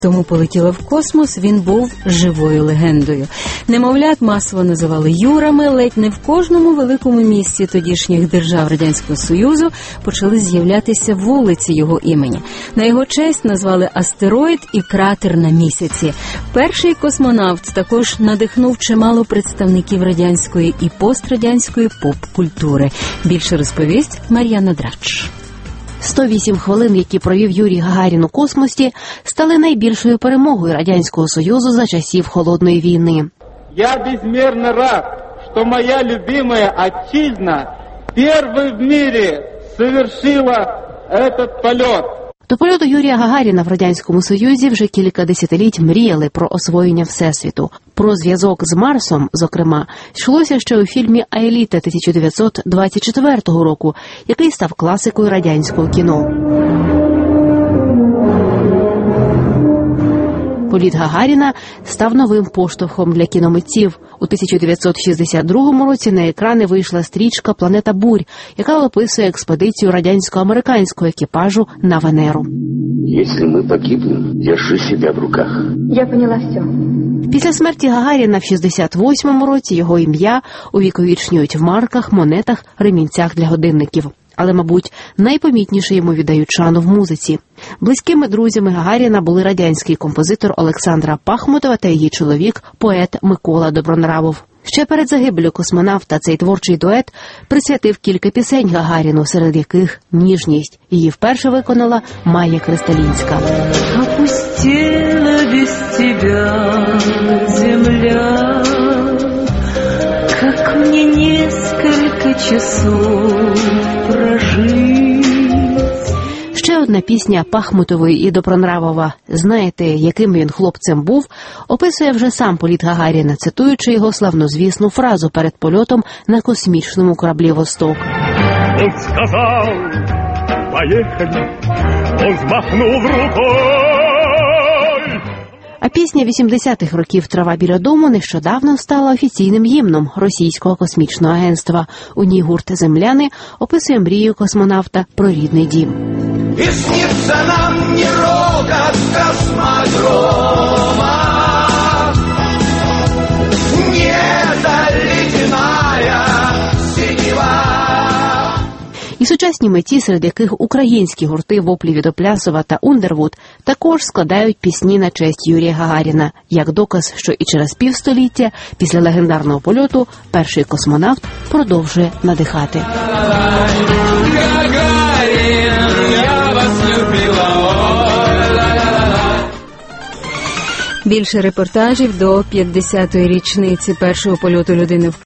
тому полетіла в космос, він був живою легендою. Немовлят масово називали Юрами, ледь не в кожному великому місті тодішніх держав Радянського Союзу почали з'являтися вулиці його імені. На його честь назвали астероїд і кратер на місяці. Перший космонавт також надихнув чимало представників радянської і пострадянської поп-культури. Більше розповість Мар'яна Драч. 108 хвилин, які провів Юрій Гагарін у космосі, стали найбільшою перемогою Радянського Союзу за часів Холодної війни. Я безмерно рад, що моя любимая отчизна першою в мире совершила этот полет. До польоту Юрія Гагаріна в Радянському Союзі вже кілька десятиліть мріяли про освоєння Всесвіту. Про зв'язок з Марсом, зокрема, йшлося ще у фільмі «Аеліта» 1924 року, який став класикою радянського кіно. Політ Гагаріна став новим поштовхом для кіномитців. У 1962 році на екрани вийшла стрічка «Планета бурь», яка описує експедицію радянсько-американського екіпажу на Венеру. Якщо ми погибнемо, держи себе в руках. Я поняла все. Після смерті Гагаріна в 68 році його ім'я увіковічнюють в марках, монетах, ремінцях для годинників. Але, мабуть, найпомітніше йому віддають шану в музиці. Близькими друзями Гагаріна були радянський композитор Олександра Пахмутова та її чоловік, поет Микола Добронравов. Ще перед загибеллю космонавта цей творчий дует присвятив кілька пісень Гагаріну, серед яких «Ніжність». Її вперше виконала Майя Кристалінська. «Опустела без тебя земля, как мне несколько часов прожить». Ще одна пісня Пахмутової і Добронравова «Знаєте, яким він хлопцем був» описує вже сам політ Гагаріна, цитуючи його славнозвісну фразу перед польотом на космічному кораблі «Восток». Он сказал: «Поехали», он взмахнув рукой. А пісня 80-х років «Трава біля дому» нещодавно стала офіційним гімном Російського космічного агентства. У ній гурт «Земляни» описує мрію космонавта про рідний дім. И снится нам не рокот космодрома, не ледяная синева. І сучасні митці, серед яких українські гурти «Воплі від Оплясова» та «Ундервуд», також складають пісні на честь Юрія Гагаріна, як доказ, що і через півстоліття після легендарного польоту перший космонавт продовжує надихати. Більше репортажів до 50-ї річниці першого польоту людини в